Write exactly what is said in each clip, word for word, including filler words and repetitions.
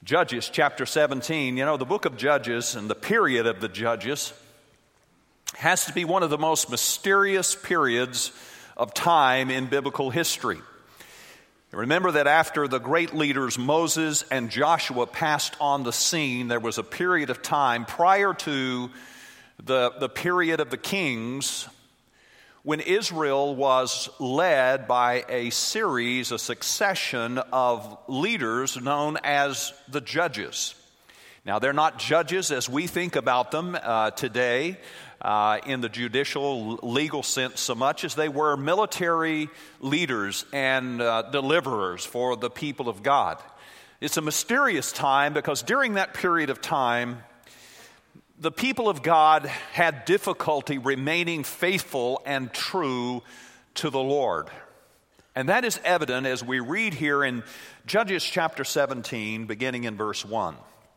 Judges chapter seventeen, you know, the book of Judges and the period of the Judges has to be one of the most mysterious periods of time in biblical history. Remember that after the great leaders Moses and Joshua passed on the scene, there was a period of time prior to the, the period of the kings when Israel was led by a series, a succession of leaders known as the judges. Now, they're not judges as we think about them uh, today uh, in the judicial legal sense so much as they were military leaders and uh, deliverers for the people of God. It's a mysterious time because during that period of time, the people of God had difficulty remaining faithful and true to the Lord. And that is evident as we read here in Judges chapter seventeen, beginning in verse one.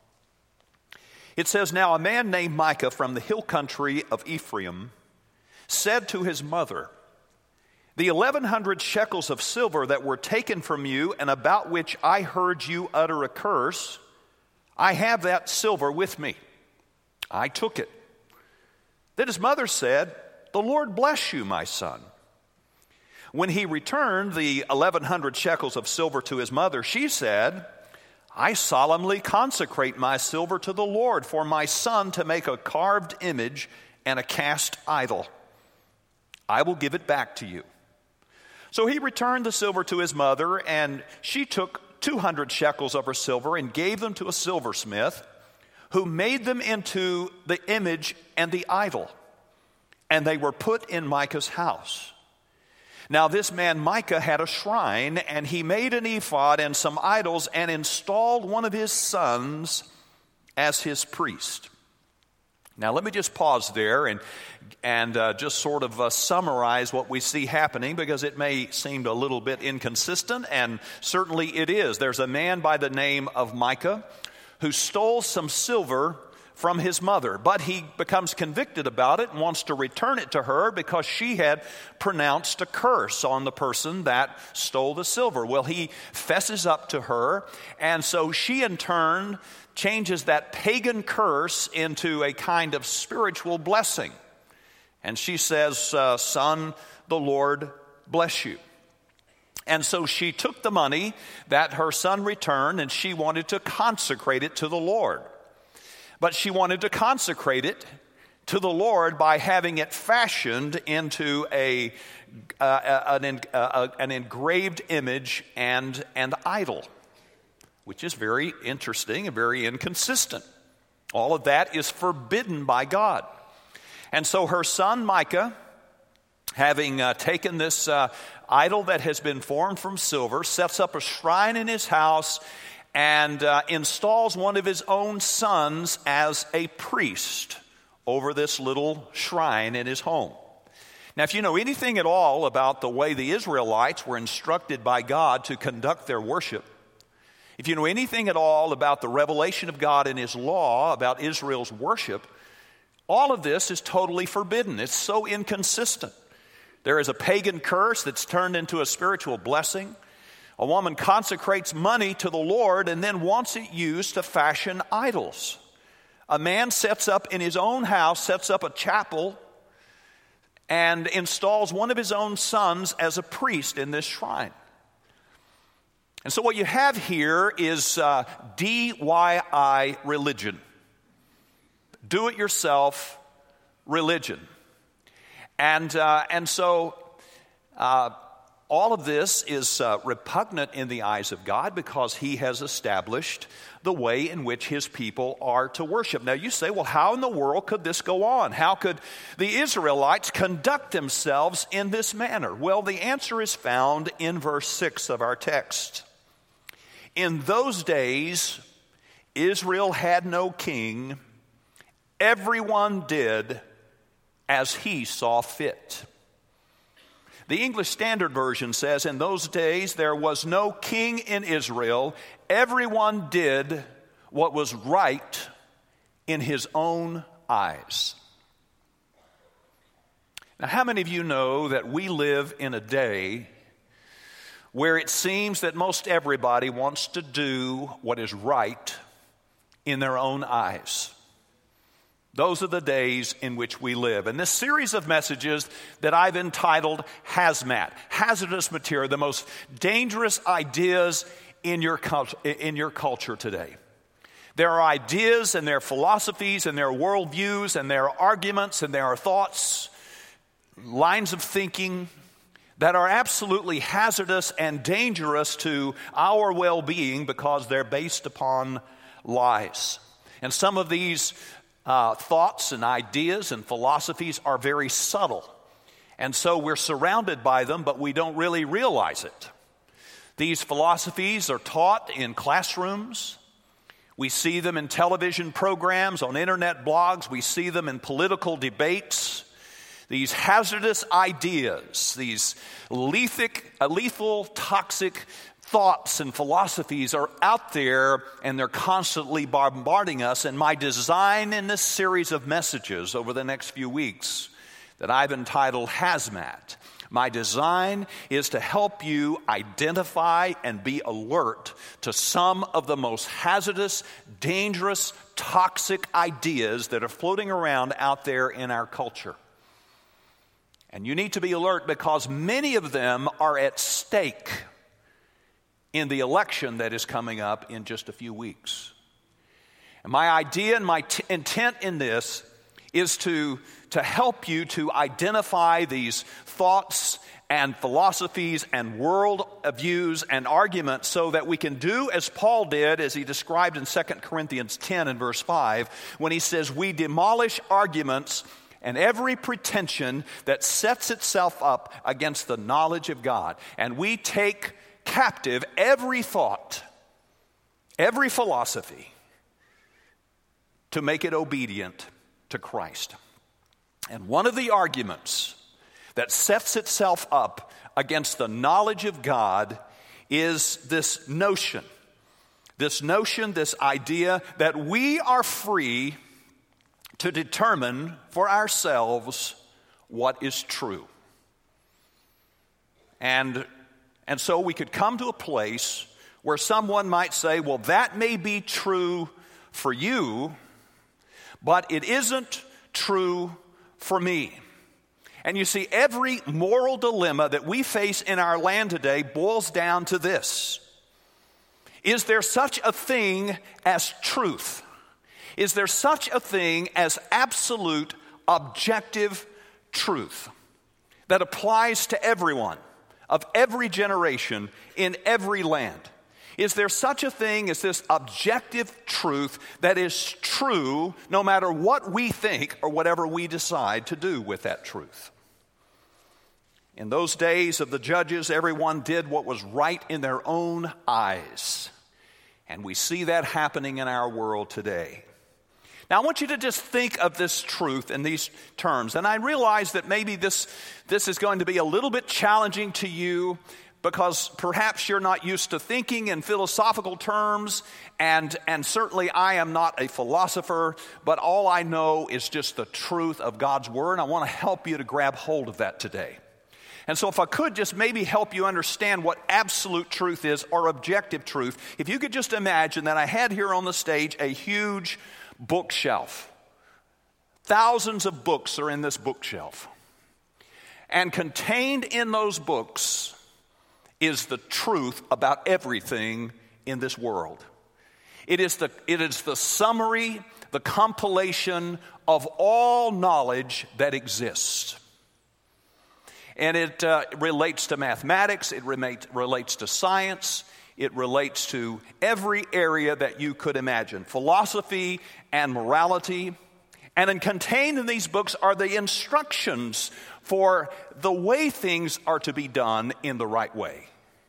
It says, "Now a man named Micah from the hill country of Ephraim said to his mother, 'The eleven hundred shekels of silver that were taken from you and about which I heard you utter a curse, I have that silver with me. I took it.' Then his mother said, 'The Lord bless you, my son.' When he returned the eleven hundred shekels of silver to his mother, she said, 'I solemnly consecrate my silver to the Lord for my son to make a carved image and a cast idol. I will give it back to you.' So he returned the silver to his mother, and she took two hundred shekels of her silver and gave them to a silversmith, who made them into the image and the idol, and they were put in Micah's house. Now this man Micah had a shrine, and he made an ephod and some idols and installed one of his sons as his priest." Now let me just pause there and, and uh, just sort of uh, summarize what we see happening, because it may seem a little bit inconsistent, and certainly it is. There's a man by the name of Micah who stole some silver from his mother, but he becomes convicted about it and wants to return it to her because she had pronounced a curse on the person that stole the silver. Well, he fesses up to her, and so she in turn changes that pagan curse into a kind of spiritual blessing. And she says, uh, "Son, the Lord bless you." And so she took the money that her son returned, and she wanted to consecrate it to the Lord. But she wanted to consecrate it to the Lord by having it fashioned into a, uh, an, uh, an engraved image and an idol, which is very interesting and very inconsistent. All of that is forbidden by God. And so her son Micah, having uh, taken this uh, idol that has been formed from silver, sets up a shrine in his house and uh, installs one of his own sons as a priest over this little shrine in his home. Now, if you know anything at all about the way the Israelites were instructed by God to conduct their worship, if you know anything at all about the revelation of God in his law about Israel's worship, all of this is totally forbidden. It's so inconsistent. There is a pagan curse that's turned into a spiritual blessing. A woman consecrates money to the Lord and then wants it used to fashion idols. A man sets up in his own house, sets up a chapel, and installs one of his own sons as a priest in this shrine. And so what you have here is uh, D I Y religion. Do-it-yourself religion. And uh, and so uh, all of this is uh, repugnant in the eyes of God because he has established the way in which his people are to worship. Now you say, well, how in the world could this go on? How could the Israelites conduct themselves in this manner? Well, the answer is found in verse six of our text. In those days, Israel had no king. Everyone did as he saw fit. The English Standard Version says, in those days there was no king in Israel. Everyone did what was right in his own eyes. Now, how many of you know that we live in a day where it seems that most everybody wants to do what is right in their own eyes. Those are the days in which we live. And this series of messages that I've entitled Hazmat, hazardous material, the most dangerous ideas in your cult- in your culture today. There are ideas and there are philosophies and there are worldviews and there are arguments and there are thoughts, lines of thinking that are absolutely hazardous and dangerous to our well-being because they're based upon lies. And some of these uh, thoughts and ideas and philosophies are very subtle. And so we're surrounded by them, but we don't really realize it. These philosophies are taught in classrooms. We see them in television programs, on internet blogs. We see them in political debates. These hazardous ideas, these lethic, lethal, toxic thoughts and philosophies are out there, and they're constantly bombarding us. And my design in this series of messages over the next few weeks that I've entitled Hazmat, my design is to help you identify and be alert to some of the most hazardous, dangerous, toxic ideas that are floating around out there in our culture. And you need to be alert because many of them are at stake in the election that is coming up in just a few weeks. And my idea and my t- intent in this is to, to help you to identify these thoughts and philosophies and world views and arguments so that we can do as Paul did, as he described in Second Corinthians ten and verse five, when he says, we demolish arguments and every pretension that sets itself up against the knowledge of God. And we take captive every thought, every philosophy, to make it obedient to Christ. And one of the arguments that sets itself up against the knowledge of God is this notion, this notion, this idea that we are free to determine for ourselves what is true. And, and so we could come to a place where someone might say, well, that may be true for you, but it isn't true for me. And you see, every moral dilemma that we face in our land today boils down to this. Is there such a thing as truth? Is there such a thing as absolute, objective truth that applies to everyone, of every generation, in every land? Is there such a thing as this objective truth that is true no matter what we think or whatever we decide to do with that truth? In those days of the judges, everyone did what was right in their own eyes. And we see that happening in our world today. Now, I want you to just think of this truth in these terms. And I realize that maybe this, this is going to be a little bit challenging to you because perhaps you're not used to thinking in philosophical terms. And, and certainly I am not a philosopher, but all I know is just the truth of God's Word. And I want to help you to grab hold of that today. And so if I could just maybe help you understand what absolute truth is or objective truth, if you could just imagine that I had here on the stage a huge bookshelf. Thousands of books are in this bookshelf. And contained in those books is the truth about everything in this world. It is the, it is the summary, the compilation of all knowledge that exists. And it uh, relates to mathematics, it relate, relates to science, it relates to every area that you could imagine, philosophy and morality. And then contained in these books are the instructions for the way things are to be done in the right way.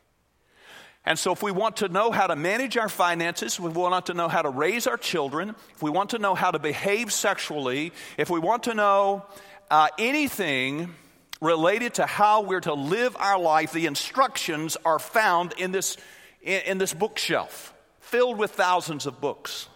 And so if we want to know how to manage our finances, if we want to know how to raise our children, if we want to know how to behave sexually, if we want to know uh, anything related to how we're to live our life, the instructions are found in this, in, in this bookshelf, filled with thousands of books.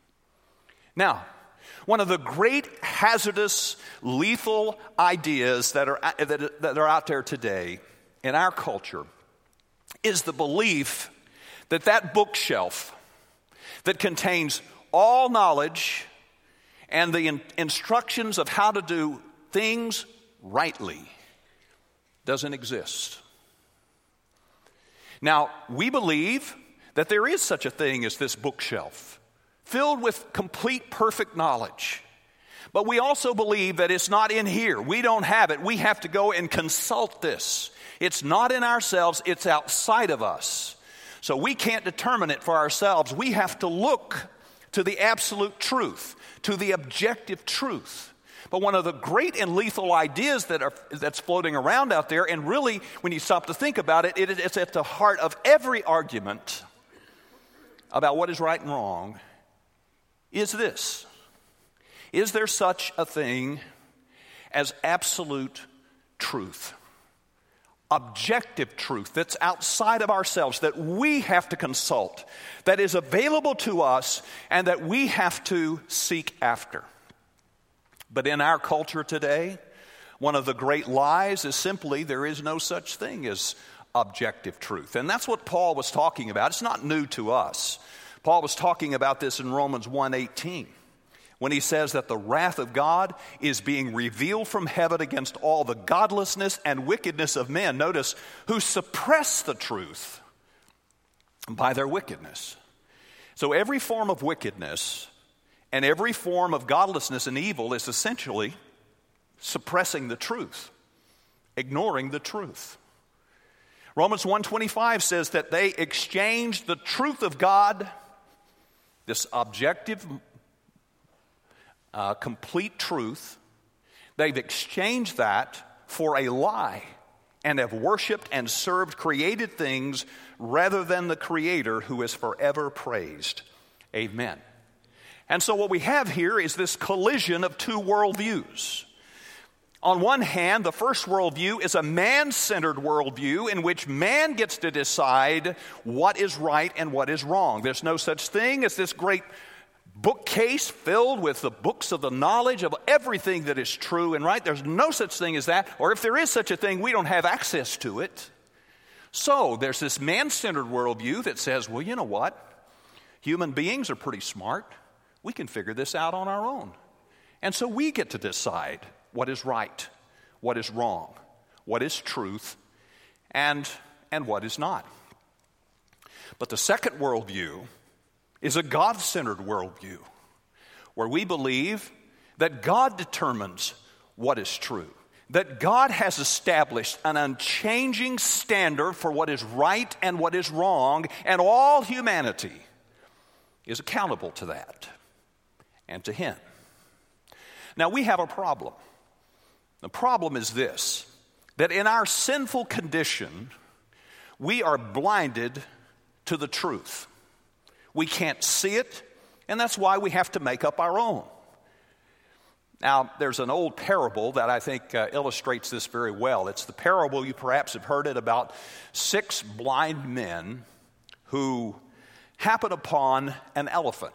Now, one of the great hazardous, lethal ideas that are, that, that are out there today in our culture is the belief that that bookshelf that contains all knowledge and the in- instructions of how to do things rightly doesn't exist. Now, we believe that there is such a thing as this bookshelf, filled with complete, perfect knowledge. But we also believe that it's not in here. We don't have it. We have to go and consult this. It's not in ourselves. It's outside of us. So we can't determine it for ourselves. We have to look to the absolute truth, to the objective truth. But one of the great and lethal ideas that are, that's floating around out there, and really, when you stop to think about it, it, it's at the heart of every argument about what is right and wrong, is this. Is there such a thing as absolute truth? Objective truth that's outside of ourselves, that we have to consult, that is available to us, and that we have to seek after. But in our culture today, one of the great lies is simply there is no such thing as objective truth. And that's what Paul was talking about. It's not new to us. Paul was talking about this in Romans one eighteen. When he says that the wrath of God is being revealed from heaven against all the godlessness and wickedness of men, notice, who suppress the truth by their wickedness. So every form of wickedness and every form of godlessness and evil is essentially suppressing the truth, ignoring the truth. Romans one twenty-five says that they exchanged the truth of God, this objective Uh, complete truth. They've exchanged that for a lie and have worshiped and served created things rather than the Creator who is forever praised. Amen. And so what we have here is this collision of two worldviews. On one hand, the first worldview is a man-centered worldview in which man gets to decide what is right and what is wrong. There's no such thing as this great bookcase filled with the books of the knowledge of everything that is true and right. There's no such thing as that. Or if there is such a thing, we don't have access to it. So there's this man-centered worldview that says, well, you know what? Human beings are pretty smart. We can figure this out on our own. And so we get to decide what is right, what is wrong, what is truth, and, and what is not. But the second worldview is a God-centered worldview where we believe that God determines what is true, that God has established an unchanging standard for what is right and what is wrong, and all humanity is accountable to that and to Him. Now, we have a problem. The problem is this, that in our sinful condition, we are blinded to the truth. We can't see it, and that's why we have to make up our own. Now, there's an old parable that I think uh, illustrates this very well. It's the parable, you perhaps have heard it, about six blind men who happen upon an elephant.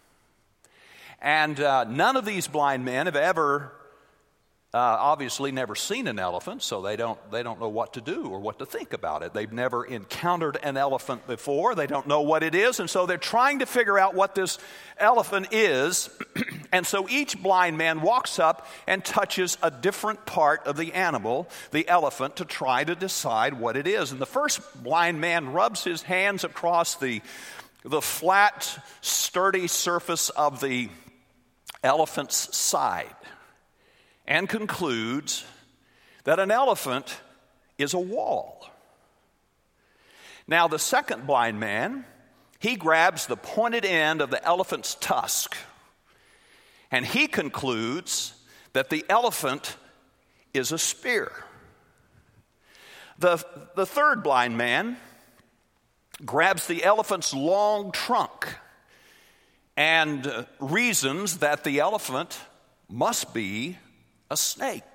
And uh, none of these blind men have ever, uh, obviously never seen an elephant, so they don't, they don't know what to do or what to think about it. They've never encountered an elephant before. They don't know what it is, and so they're trying to figure out what this elephant is. And so each blind man walks up and touches a different part of the animal, the elephant, to try to decide what it is. And the first blind man rubs his hands across the, the flat, sturdy surface of the elephant's side and concludes that an elephant is a wall. Now, the second blind man, he grabs the pointed end of the elephant's tusk, and he concludes that the elephant is a spear. The, the third blind man grabs the elephant's long trunk and uh, reasons that the elephant must be a snake.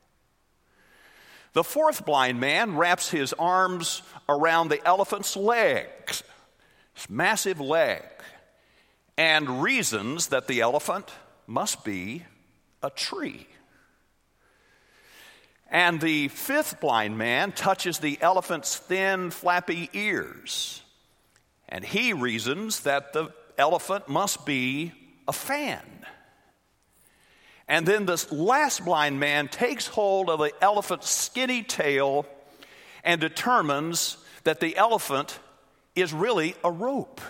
The fourth blind man wraps his arms around the elephant's legs, his massive leg, and reasons that the elephant must be a tree. And the fifth blind man touches the elephant's thin, flappy ears. And he reasons that the elephant must be a fan. And then this last blind man takes hold of the elephant's skinny tail and determines that the elephant is really a rope.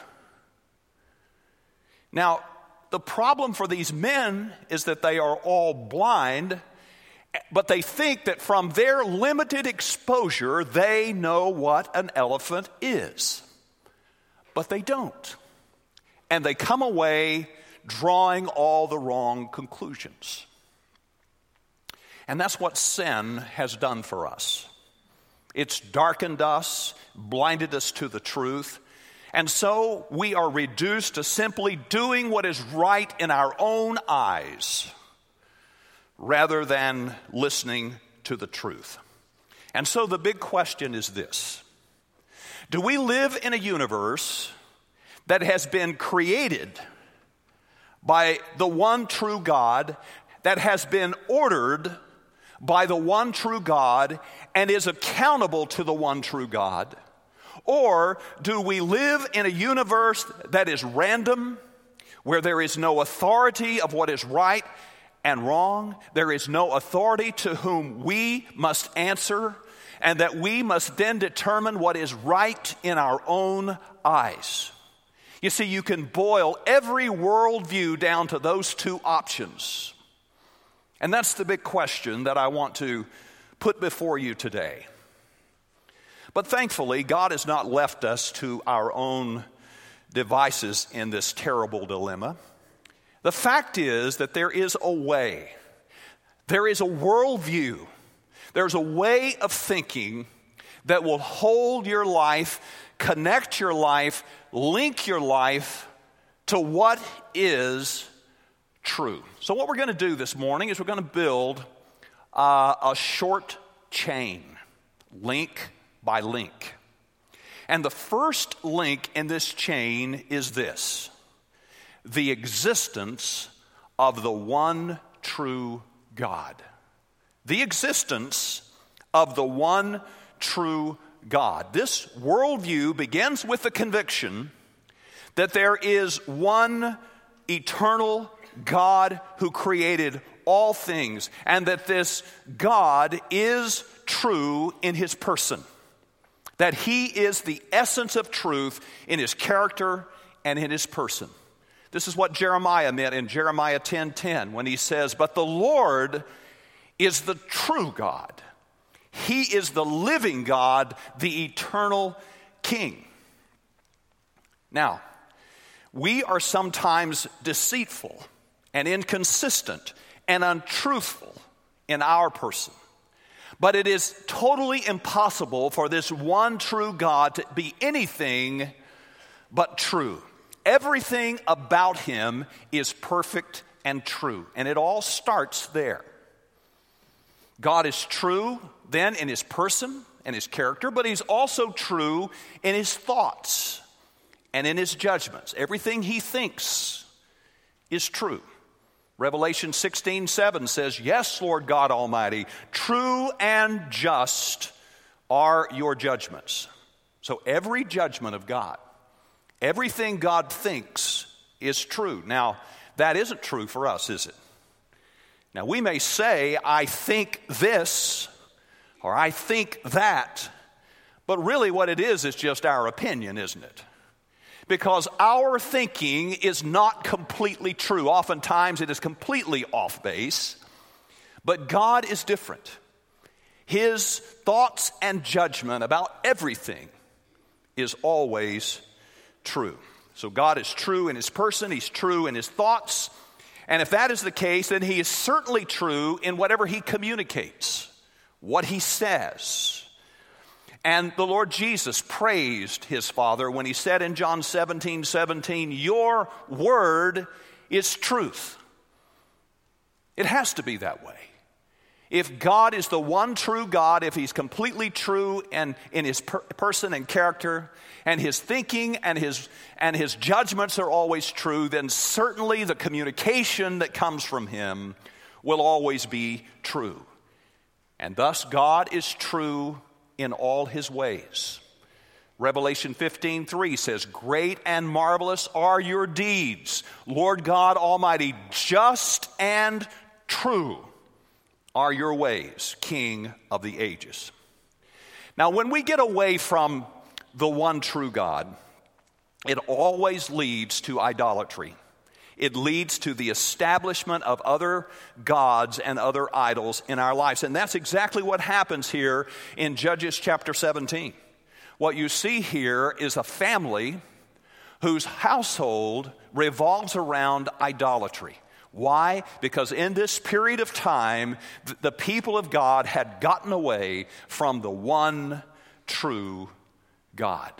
Now, the problem for these men is that they are all blind, but they think that from their limited exposure, they know what an elephant is. But they don't. And they come away drawing all the wrong conclusions. And that's what sin has done for us. It's darkened us, blinded us to the truth, and so we are reduced to simply doing what is right in our own eyes rather than listening to the truth. And so the big question is this: do we live in a universe that has been created by the one true God, that has been ordered by the one true God, and is accountable to the one true God? Or do we live in a universe that is random, where there is no authority of what is right and wrong? There is no authority to whom we must answer, and that we must then determine what is right in our own eyes. You see, you can boil every worldview down to those two options. And that's the big question that I want to put before you today. But thankfully, God has not left us to our own devices in this terrible dilemma. The fact is that there is a way. There is a worldview. There's a way of thinking that will hold your life, connect your life, link your life to what is true. So what we're going to do this morning is we're going to build uh, a short chain, link by link. And the first link in this chain is this: the existence of the one true God. The existence of the one true God. This worldview begins with the conviction that there is one eternal God who created all things, and that this God is true in his person. That he is the essence of truth in his character and in his person. This is what Jeremiah meant in Jeremiah ten ten when he says, "But the Lord is the true God. He is the living God, the eternal King." Now, we are sometimes deceitful and inconsistent and untruthful in our person. But it is totally impossible for this one true God to be anything but true. Everything about him is perfect and true, and it all starts there. God is true then in his person and his character, but he's also true in his thoughts and in his judgments. Everything he thinks is true. Revelation sixteen seven says, "Yes, Lord God Almighty, true and just are your judgments." So every judgment of God, everything God thinks is true. Now, that isn't true for us, is it? Now, we may say, "I think this," or "I think that," but really what it is is just our opinion, isn't it? Because our thinking is not completely true. Oftentimes it is completely off base. But God is different. His thoughts and judgment about everything is always true. So God is true in his person. He's true in his thoughts. And if that is the case, then he is certainly true in whatever he communicates, what he says. And the Lord Jesus praised his Father when he said in John seventeen seventeen, "Your word is truth." It has to be that way. If God is the one true God, if he's completely true in, in his per- person and character, and his thinking and his, and his judgments are always true, then certainly the communication that comes from him will always be true. And thus God is true in all his ways. Revelation fifteen three says, "Great and marvelous are your deeds, Lord God Almighty. Just and true are your ways, King of the ages." Now, when we get away from the one true God, it always leads to idolatry. It leads to the establishment of other gods and other idols in our lives. And that's exactly what happens here in Judges chapter seventeen. What you see here is a family whose household revolves around idolatry. Why? Because in this period of time, the people of God had gotten away from the one true God.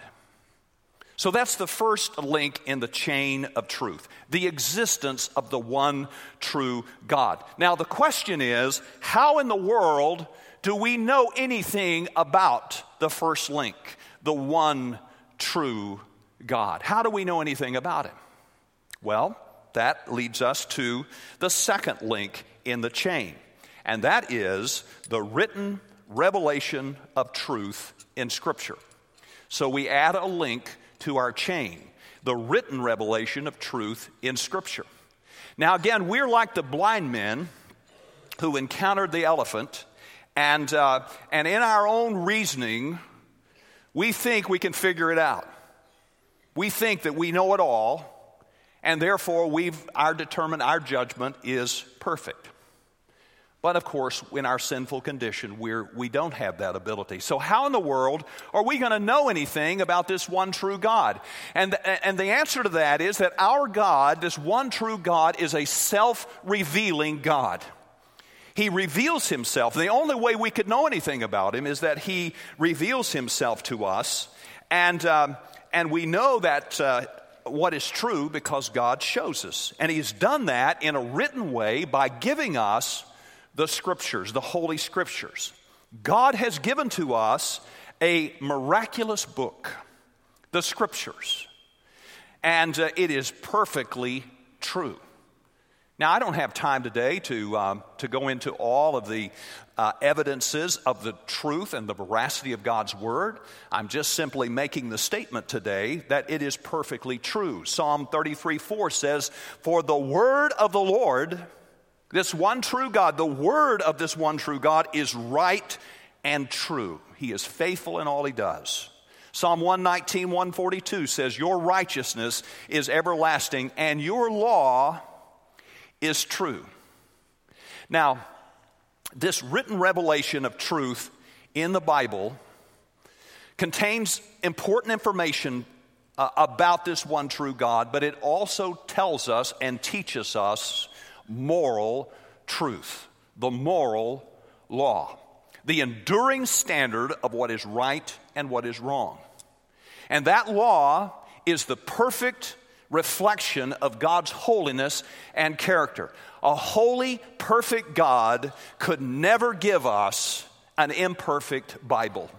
So that's the first link in the chain of truth, the existence of the one true God. Now the question is, how in the world do we know anything about the first link, the one true God? How do we know anything about him? Well, that leads us to the second link in the chain, and that is the written revelation of truth in Scripture. So we add a link to our chain, the written revelation of truth in Scripture. Now again, we're like the blind men who encountered the elephant, and uh, and in our own reasoning, we think we can figure it out. We think that we know it all, and therefore we've our determined our judgment is perfect. But of course, in our sinful condition, we're, we don't have that ability. So how in the world are we going to know anything about this one true God? And, and the answer to that is that our God, this one true God, is a self-revealing God. He reveals himself. The only way we could know anything about him is that he reveals himself to us. And, um, and we know that uh, what is true because God shows us. And he's done that in a written way by giving us the Scriptures, the Holy Scriptures. God has given to us a miraculous book, the Scriptures, and uh, it is perfectly true. Now, I don't have time today to um, to go into all of the uh, evidences of the truth and the veracity of God's Word. I'm just simply making the statement today that it is perfectly true. Psalm thirty-three four says, "For the word of the Lord," this one true God, the word of this one true God is right and true. He is faithful in all he does. Psalm one nineteen, one forty-two says, "Your righteousness is everlasting, and your law is true." Now, this written revelation of truth in the Bible contains important information uh, about this one true God, but it also tells us and teaches us moral truth, the moral law, the enduring standard of what is right and what is wrong. And that law is the perfect reflection of God's holiness and character. A holy, perfect God could never give us an imperfect Bible.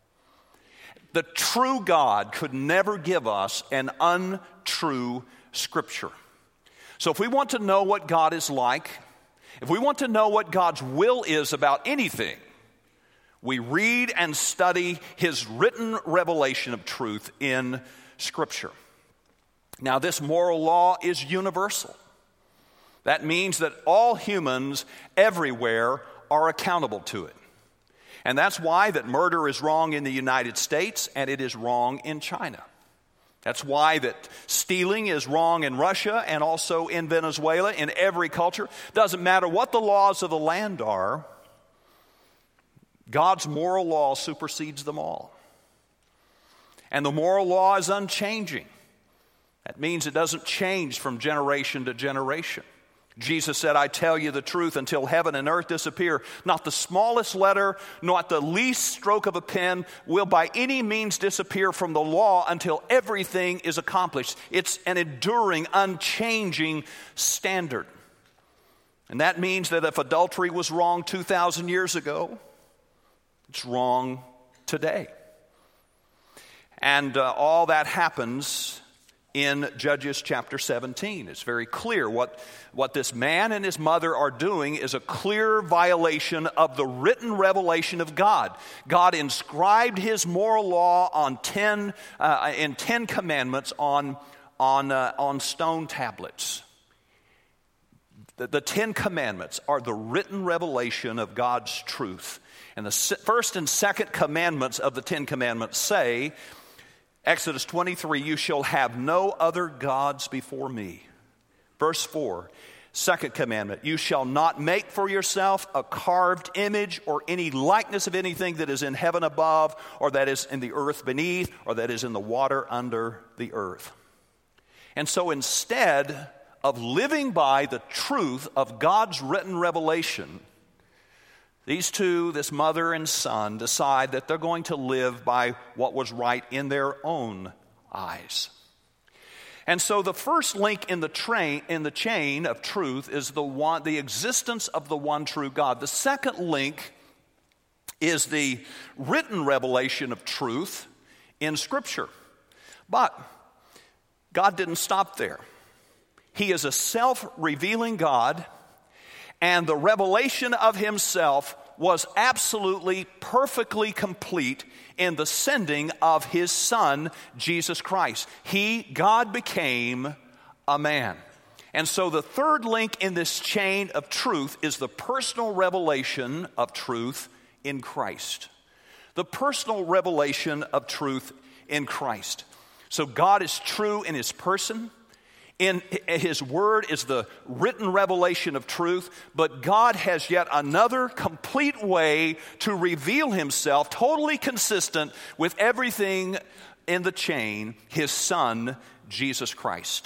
The true God could never give us an untrue Scripture. So if we want to know what God is like, if we want to know what God's will is about anything, we read and study his written revelation of truth in Scripture. Now, this moral law is universal. That means that all humans everywhere are accountable to it. And that's why that murder is wrong in the United States and it is wrong in China. That's why that stealing is wrong in Russia and also in Venezuela, in every culture. Doesn't matter what the laws of the land are, God's moral law supersedes them all. And the moral law is unchanging. That means it doesn't change from generation to generation. Jesus said, "I tell you the truth, until heaven and earth disappear, not the smallest letter, not the least stroke of a pen will by any means disappear from the law until everything is accomplished." It's an enduring, unchanging standard. And that means that if adultery was wrong two thousand years ago, it's wrong today. And uh, all that happens in Judges chapter seventeen. It's very clear what, what this man and his mother are doing is a clear violation of the written revelation of God. God inscribed his moral law on ten, uh, in ten commandments on, on, uh, on stone tablets. The, the Ten Commandments are the written revelation of God's truth. And the first and second commandments of the Ten Commandments say, Exodus twenty-three, you shall have no other gods before me. Verse four, second commandment, you shall not make for yourself a carved image or any likeness of anything that is in heaven above, or that is in the earth beneath, or that is in the water under the earth. And so instead of living by the truth of God's written revelation, these two, this mother and son, decide that they're going to live by what was right in their own eyes. And so the first link in the train in the chain of truth is the one, the existence of the one true God. The second link is the written revelation of truth in Scripture. But God didn't stop there. He is a self-revealing God, and the revelation of himself was absolutely, perfectly complete in the sending of his Son, Jesus Christ. He, God, became a man. And so the third link in this chain of truth is the personal revelation of truth in Christ. The personal revelation of truth in Christ. So God is true in his person. In his word is the written revelation of truth, but God has yet another complete way to reveal himself, totally consistent with everything in the chain, his Son, Jesus Christ.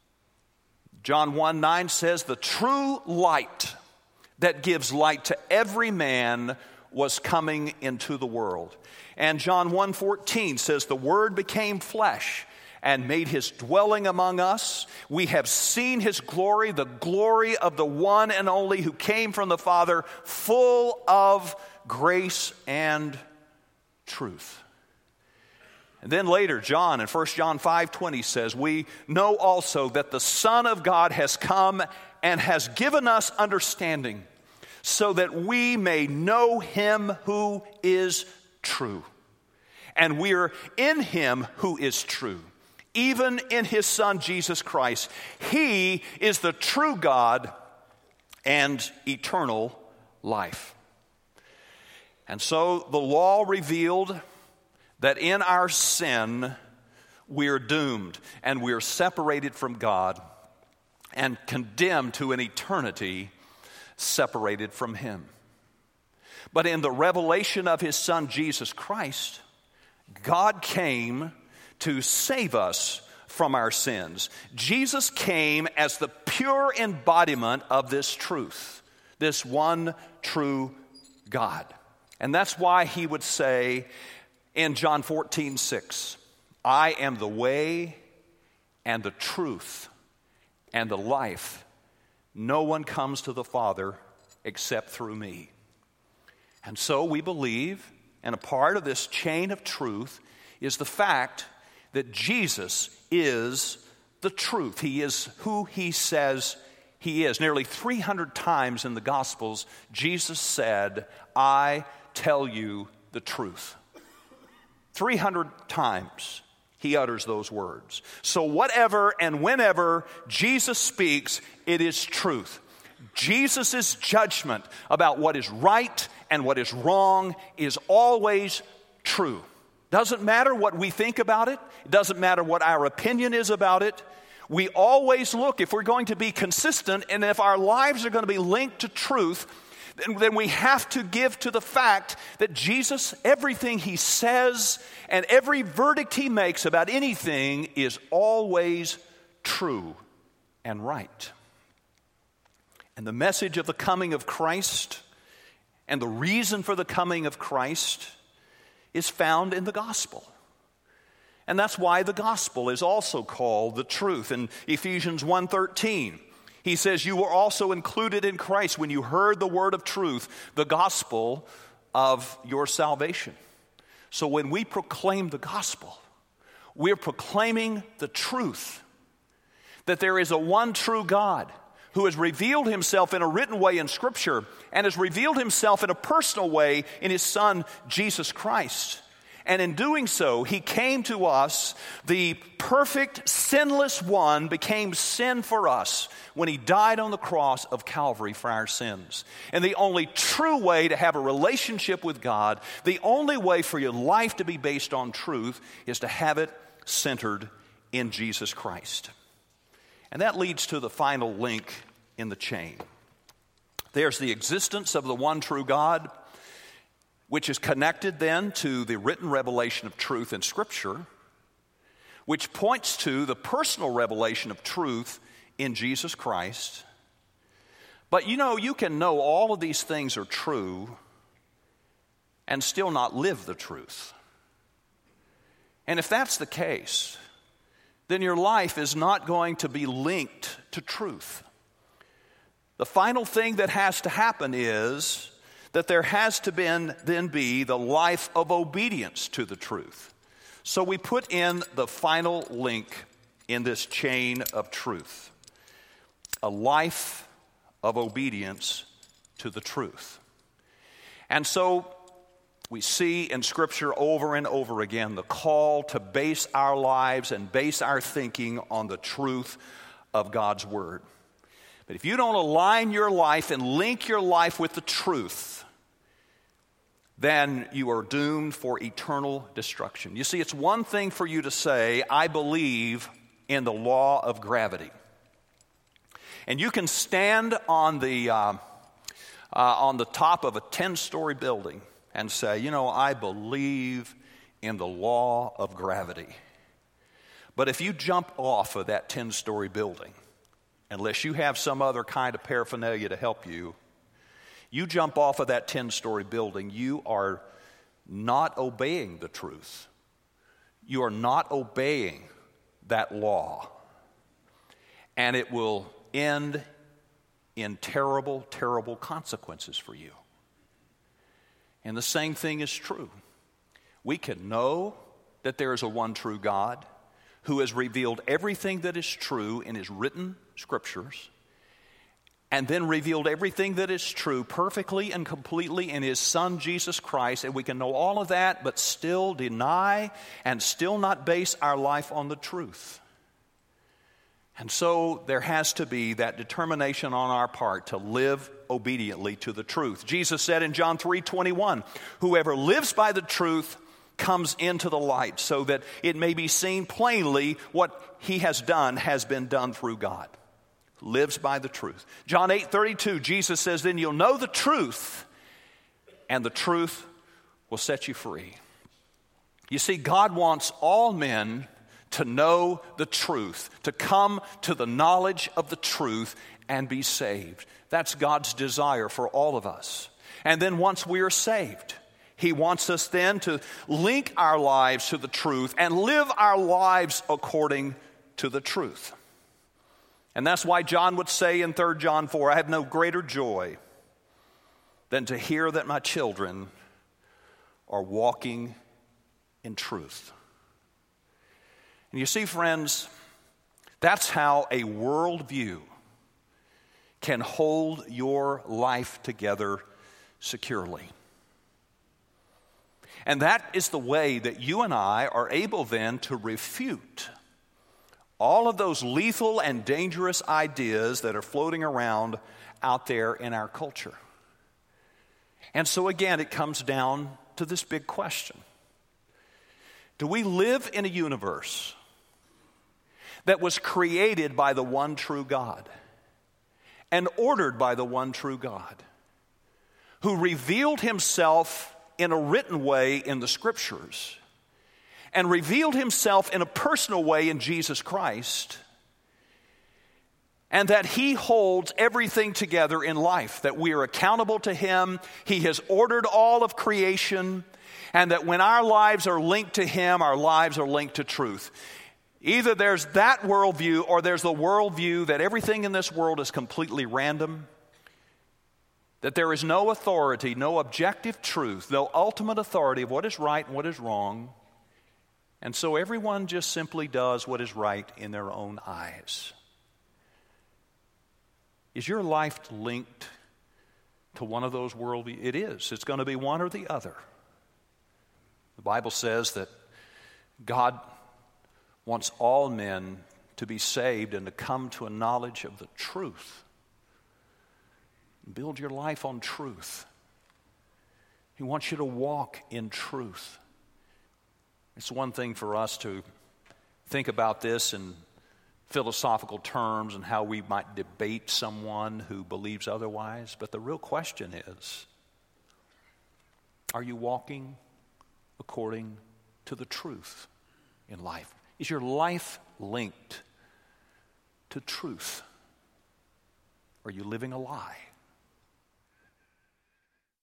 John one nine says, the true light that gives light to every man was coming into the world. And John one fourteen says, the Word became flesh and made his dwelling among us. We have seen his glory, the glory of the one and only who came from the Father, full of grace and truth. And then later, John in First John five twenty says, we know also that the Son of God has come and has given us understanding, so that we may know him who is true. And we are in him who is true, even in his Son, Jesus Christ. He is the true God and eternal life. And so the law revealed that in our sin, we're doomed and we're separated from God and condemned to an eternity separated from him. But in the revelation of his Son, Jesus Christ, God came to save us from our sins. Jesus came as the pure embodiment of this truth, this one true God. And that's why he would say in John fourteen six, I am the way and the truth and the life. No one comes to the Father except through me. And so we believe, and a part of this chain of truth is the fact that Jesus is the truth. He is who he says he is. Nearly three hundred times in the Gospels, Jesus said, I tell you the truth. three hundred times he utters those words. So whatever and whenever Jesus speaks, it is truth. Jesus' judgment about what is right and what is wrong is always true. Doesn't matter what we think about it. It doesn't matter what our opinion is about it. We always look, if we're going to be consistent and if our lives are going to be linked to truth, then, then we have to give to the fact that Jesus, everything he says and every verdict he makes about anything is always true and right. And the message of the coming of Christ and the reason for the coming of Christ is found in the gospel. And that's why the gospel is also called the truth. In Ephesians one thirteen, he says, you were also included in Christ when you heard the word of truth, the gospel of your salvation. So when we proclaim the gospel, We're proclaiming the truth, that there is a one true God who has revealed himself in a written way in Scripture and has revealed himself in a personal way in his Son, Jesus Christ. And in doing so, he came to us, the perfect, sinless one became sin for us when he died on the cross of Calvary for our sins. And the only true way to have a relationship with God, the only way for your life to be based on truth, is to have it centered in Jesus Christ. And that leads to the final link in the chain. There's the existence of the one true God, which is connected then to the written revelation of truth in Scripture, which points to the personal revelation of truth in Jesus Christ. But you know, you can know all of these things are true and still not live the truth. And if that's the case, then your life is not going to be linked to truth. The final thing that has to happen is that there has to been, then be the life of obedience to the truth. So we put in the final link in this chain of truth: a life of obedience to the truth. And so we see in Scripture over and over again the call to base our lives and base our thinking on the truth of God's Word. But if you don't align your life and link your life with the truth, then you are doomed for eternal destruction. You see, it's one thing for you to say, I believe in the law of gravity. And you can stand on the, uh, uh, on the top of a ten-story building and say, you know, I believe in the law of gravity. But if you jump off of that ten-story building, unless you have some other kind of paraphernalia to help you, you jump off of that ten-story building, you are not obeying the truth. You are not obeying that law. And it will end in terrible, terrible consequences for you. And the same thing is true. We can know that there is a one true God who has revealed everything that is true in his written scriptures, and then revealed everything that is true perfectly and completely in his Son, Jesus Christ. And we can know all of that, but still deny and still not base our life on the truth. And so there has to be that determination on our part to live obediently to the truth. Jesus said in John three twenty-one, whoever lives by the truth comes into the light, so that it may be seen plainly what he has done has been done through God. Lives by the truth. John eight thirty-two, Jesus says, then you'll know the truth, and the truth will set you free. You see, God wants all men to know the truth, to come to the knowledge of the truth and be saved. That's God's desire for all of us. And then once we are saved, he wants us then to link our lives to the truth and live our lives according to the truth. And that's why John would say in Third John four, I have no greater joy than to hear that my children are walking in truth. And you see, friends, that's how a worldview can hold your life together securely. And that is the way that you and I are able then to refute all of those lethal and dangerous ideas that are floating around out there in our culture. And so again, it comes down to this big question. Do we live in a universe that was created by the one true God and ordered by the one true God, who revealed himself in a written way in the Scriptures and revealed himself in a personal way in Jesus Christ, and that he holds everything together in life, that we are accountable to him, he has ordered all of creation, and that when our lives are linked to him, our lives are linked to truth. Either there's that worldview or there's the worldview that everything in this world is completely random, that there is no authority, no objective truth, no ultimate authority of what is right and what is wrong, And so everyone just simply does what is right in their own eyes. Is your life linked to one of those worldviews? It is. It's going to be one or the other. The Bible says that God wants all men to be saved and to come to a knowledge of the truth. Build your life on truth. He wants you to walk in truth. It's one thing for us to think about this in philosophical terms and how we might debate someone who believes otherwise, but the real question is, are you walking according to the truth in life? Is your life linked to truth? Are you living a lie?